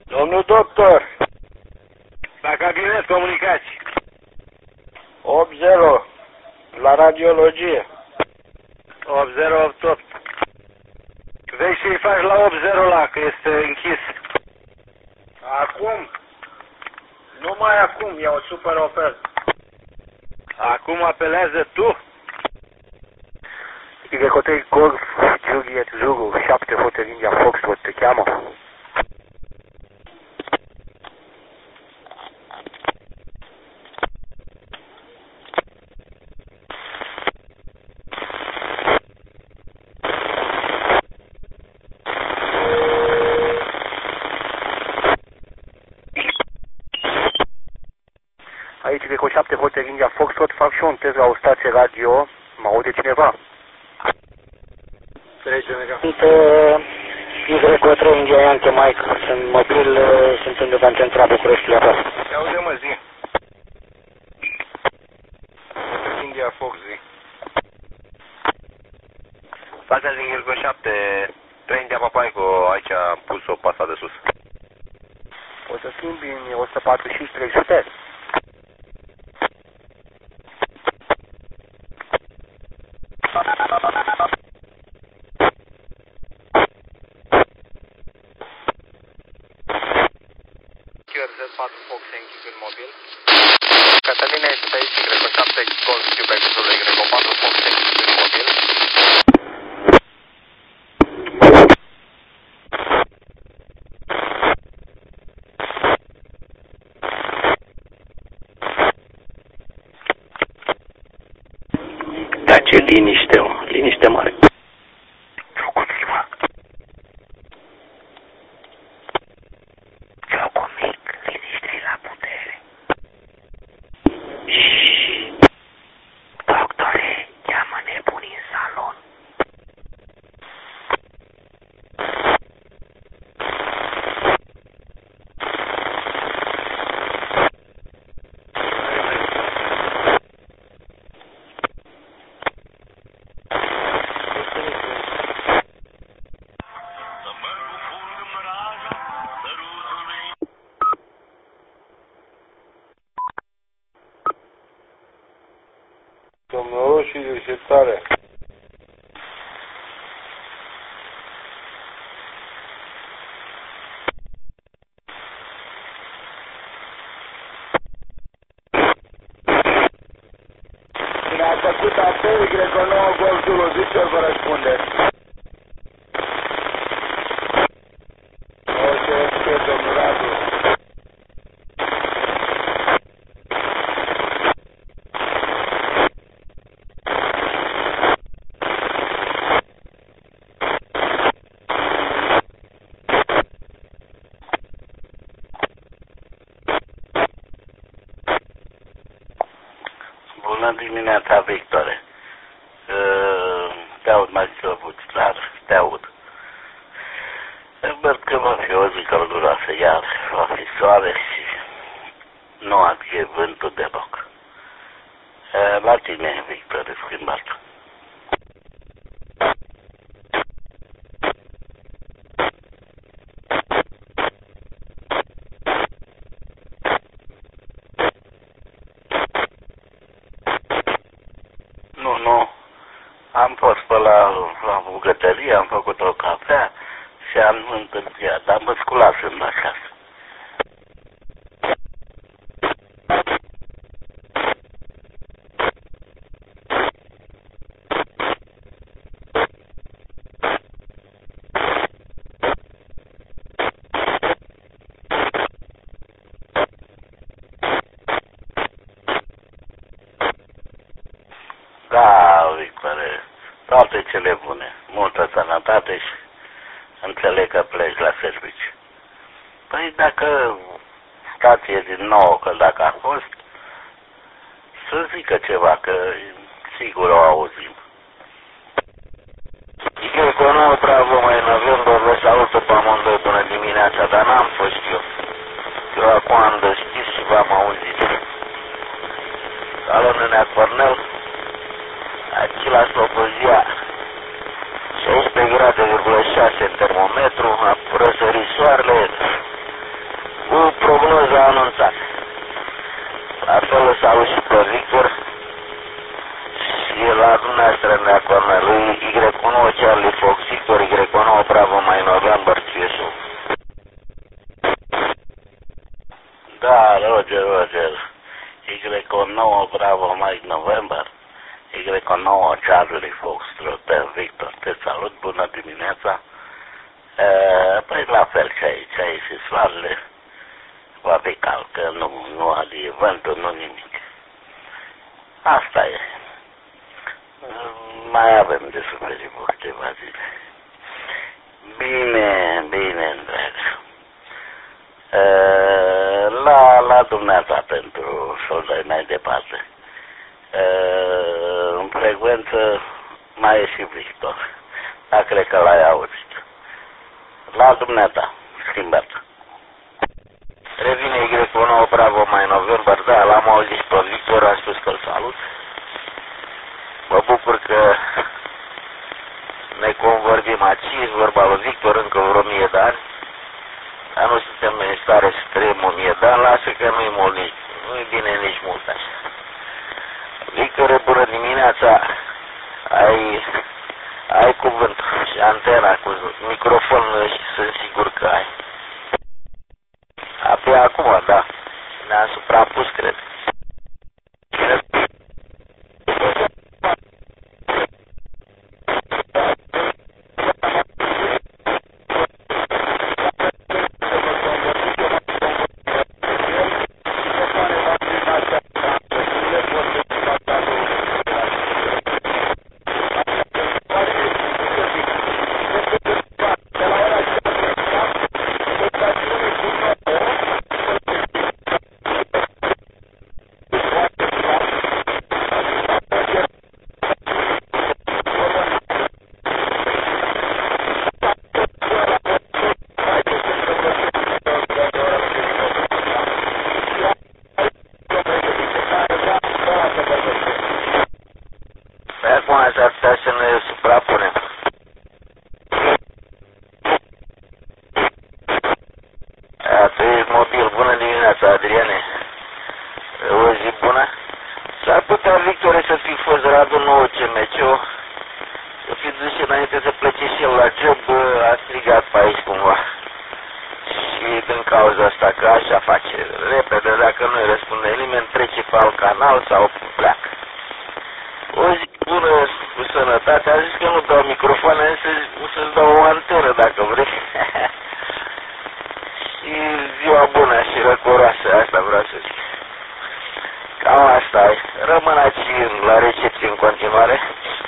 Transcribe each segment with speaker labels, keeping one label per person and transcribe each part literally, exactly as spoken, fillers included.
Speaker 1: Domnul doctor,
Speaker 2: La cabinet comunicații.
Speaker 1: opt zero, la radiologie.
Speaker 2: opt zero opt opt. Vei să-i faci la opt zero la, că este închis.
Speaker 1: Acum? Numai acum, e o super ofertă.
Speaker 2: Acum apelează tu?
Speaker 3: Y Hotel Golf Juliet Zulu șapte Hotel India Foxtrot te cheamă. Aici Greco șapte Hotel India Foxtrot, fac și un test la o stație radio. Mă aude cineva?
Speaker 1: Trece, nega.
Speaker 3: Sunt uh, Y trei India Yankee Mike, sunt mobil, uh, sunt undeva în centra Bucureștiului acasă.
Speaker 2: Te aude, mă, zi. India Fox, zi. Stația din Ghelco șapte, trei India Papaico, aici am pus o pasta de sus.
Speaker 3: O să schimbi în o sută patruzeci și cinci trei sute?
Speaker 4: Z patru Fox închis în mobil. Cătălina este aici, Greco șapte Golf Quebec Zulu, Greco patru Fox închis în mobil.
Speaker 3: Da, ce liniște, mă, liniște mare. Trocomic, Trocomic, liniște la putere. Și doctore, cheamă nebunii în salon.
Speaker 1: Domnul Roșii, ce tare.
Speaker 3: Mi-a făcut apel, Greco nouă Golf Zulu, zice ori vă răspunde.
Speaker 1: O să fie, domnul Radu.
Speaker 3: Bună dimineața, Victore. Te aud mai slăbuț, dar te aud. Văd că va fi o zi călduroasă, iar va fi soare și nu adie vântul deloc. La tine, Victore, schimbat. Nu, nu. Am fost pe la, la bucătărie, am făcut o cafea și am întârziat. Dar mă sculasem acasă. Da, Victore, toate cele bune, multă sănătate și înțeleg că pleci la serviciu. Păi dacă stație din nou, că dacă a fost, să zică ceva, că sigur o auzim. Eu că nu prea vă mai avem, vă să aud pe amândoi până dimineața, dar n-am fost eu. Eu acum am deschis și v-am auzit. Alo, Nenea Cornel, aici la Slobozia, șaisprezece grade virgulă șase în termometru, a răsărit soarele, nouă Bravo Mike November, Y nouă Charlie Foxtrot Victor, te salut, bună dimineața. E, păi la fel și aici, aici și soarele va fi cald, că nu, nu alie vântul, nu nimic. Asta e. Mai avem de suferit câteva zile. Bine, bine, drag. La, la dumneata pentru soldai mai departe. În frecvență mai e și Victor. Dar cred că l-ai auzit. La dumneata, schimbat. Revine Y nouă Bravo mai November, da, l-am auzit pe Victor, a spus că-l salut. Mă bucur că ne convorbim aici, vorba lui Victor, încă vreo mie de ani. Dar nu suntem în stare să trăim o mie de ani, lasă că nu-i mult nici, nu-i bine nici mult așa. Victor, bună dimineața, ai, ai cuvântul și antena cu microfonul și sunt sigur că ai. Abia acum, da, ne-am suprapus, cred. Să ne suprapunem. Atât mobil, bună dimineața, Adriane. O zi bună. S-ar putea, Victor, să fi fost Radu nouă C M C, să fi dus și înainte să plece și el la job, a strigat pe aici cumva. Și din cauza asta, că așa face repede, dacă nu-i răspunde nimeni, trece pe alt canal sau pleacă. O zi bună, cu sănătate, a zis că nu dau microfoane, a zis să-ți dau o antenă dacă vrei. Și ziua bună și răcoroasă, asta vreau să zic. Cam asta e. Rămân aici la recepție în continuare.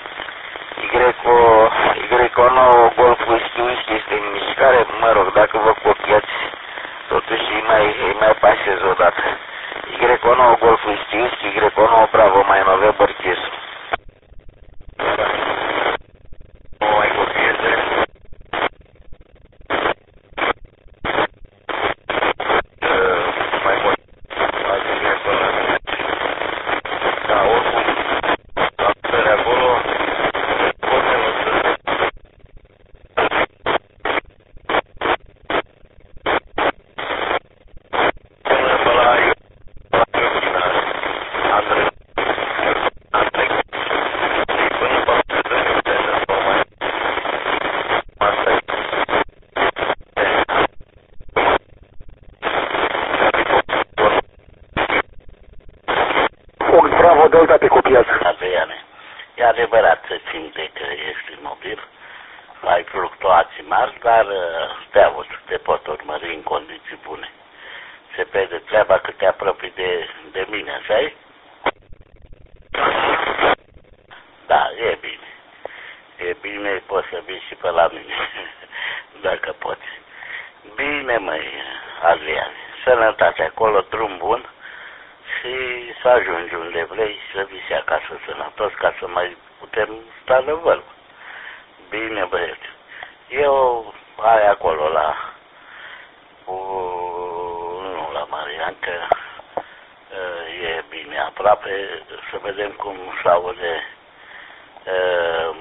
Speaker 3: Y nouă Golf Whisky Whisky este în mișcare, mă rog, dacă vă copiați, totuși îi mai, îi mai pasez odată. Y nouă Golf Whisky Whisky, Y nouă Bravo mai November Kiss.
Speaker 2: Delta pe copiază.
Speaker 3: Adriane, e adevărat să simte că ești imobil, ai fluctuații mari, dar te aud, te pot urmări în condiții bune. Se vede treaba că te apropii de, de mine, așa-i? Da, e bine. E bine, poți să vii și pe la mine, dacă poți. Bine, măi, Adriane, sănătate acolo, drum bun. Și să ajungi unde vrei și să vii acasă sănătos ca să mai putem sta de vorbă. Bine, băieți. Eu ai acolo la cu, nu la Marian, că e bine aproape, să vedem cum se aude uh,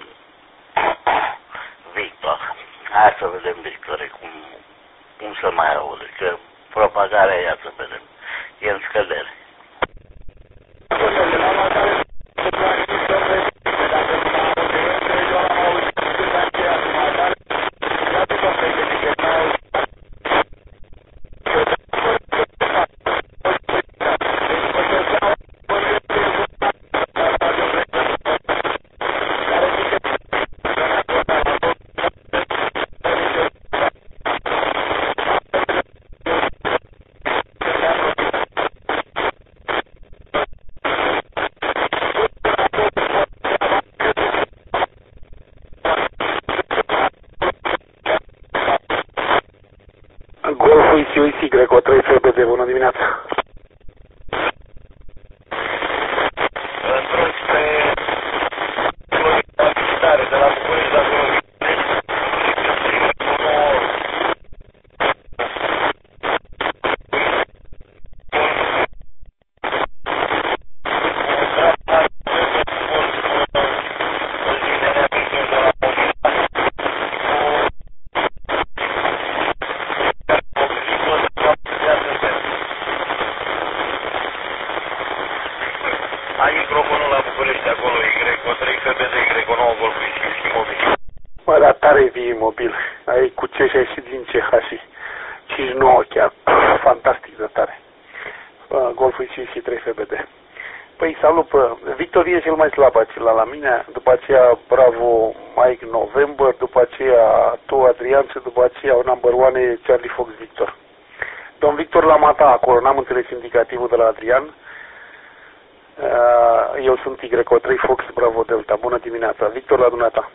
Speaker 3: Victor. Hai să vedem, Victor, cum, cum se mai aude, că propagarea ea să vedem. E în scădere.
Speaker 5: Golful C I C, Greco trei F B D, bună dimineața.
Speaker 3: Într-un spre stare de la București, de acolo. Ai microfonul la București, acolo, Y trei F B D, Y nouă, Golful C I C, mobil.
Speaker 5: Mă, dar tare vii mobil. Ai cu ce și ai și din C H și cinci nouă chiar. Fantastic de tare. Uh, Golful C I C trei F B D. Păi salut, Victor e cel mai slab acela la mine, după aceea Bravo Mike November, după aceea tu Adrian și după aceea number one e Charlie Fox Victor. Domn Victor l-am atat acolo, n-am înțeles indicativul de la Adrian. Eu sunt Y trei Fox Bravo Delta. Bună dimineața. Victor la dumneata.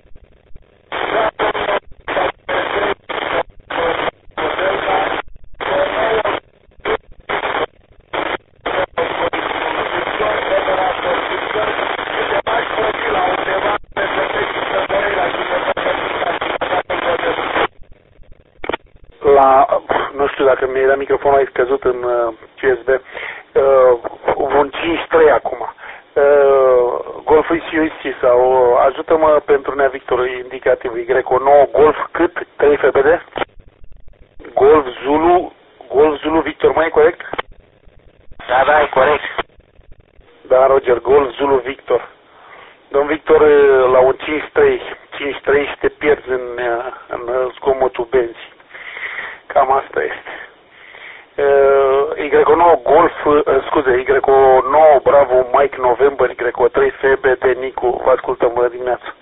Speaker 5: La, nu știu dacă mi-era microfonul ai scăzut în uh, U S B, uh, un cinci trei acum. Uh, Golful C I C sau uh, ajută-mă pentru nea Victor indicativ Y nouă Golf cât? trei F B D? Golf Zulu, Golf Zulu Victor, mai e corect?
Speaker 3: Da, da, e corect.
Speaker 5: Da, Roger, Golf Zulu Victor. Domn Victor, la un cinci trei, cinci trei și te pierzi în, în zgomotul benzii. Cam asta este. Uh, Y nouă Golf, uh, scuze, Y nouă Bravo Mike November, Y trei F B D Nicu, vă ascultăm, bună dimineața.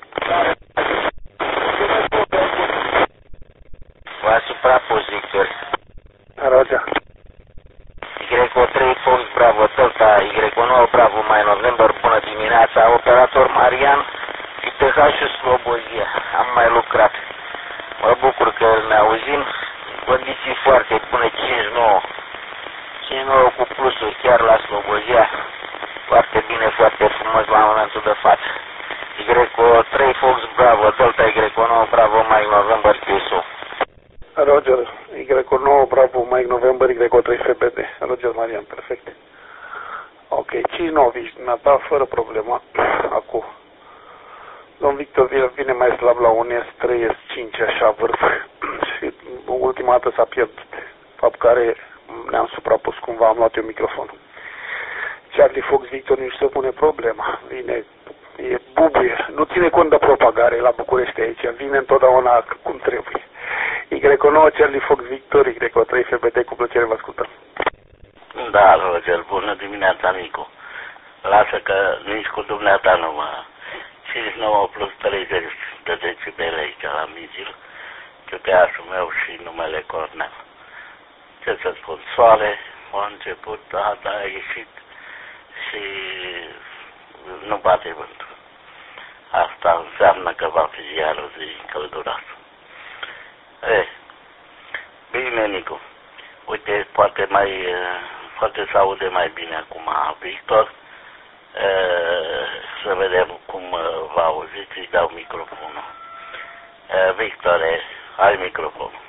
Speaker 3: V-a suprapus, Victor.
Speaker 5: Roger.
Speaker 3: Y trei Fox Bravo Delta, Y nouă Bravo Mike November, bună dimineața, operator Marian și T H Slobozia. Am mai lucrat. Mă bucur că ne auzim. Condiții foarte bune, cinci nouă. cinci nouă cu plusuri chiar la Slobozia. Foarte bine, foarte frumos la momentul de față. Y trei Fox Bravo Delta, Y nouă Bravo Mike November, Q S O.
Speaker 5: Roger, Y nouă Bravo Mike November, Y trei F B D. Roger Marian, perfect. Ok, cinci nouă vici ta, fără problema. Acum. Domn Victor vine, vine mai slab la un S trei, S cinci, așa vârf. Și ultima dată s-a pierdut. Fapt care ne-am suprapus cumva, am luat eu microfonul. Charlie Fox Victor nici se pune problema. Vine, e bubuie. Nu ține cont de propagare la București aici. Vine întotdeauna cum trebuie. Y nouă Charlie Fox Victor, Y trei F B D, cu plăcere vă ascultăm.
Speaker 3: Da, Roger, bună dimineața, Nicu. Lasă că nici cu dumneata nu mă... cinci nouă plus treizeci de decibeli aici la Mizil, G P S-ul meu și numele Cornel. Ce să spun, soare, a început, a, a ieșit și nu bate vântul. Asta înseamnă că va fi iar o zi călduroasă. E, bine, Nicu. Uite, poate mai, poate se aude mai bine acum Victor. Să vedem cum vă auziți, îi dau microfonul. Victor, ai microfonul.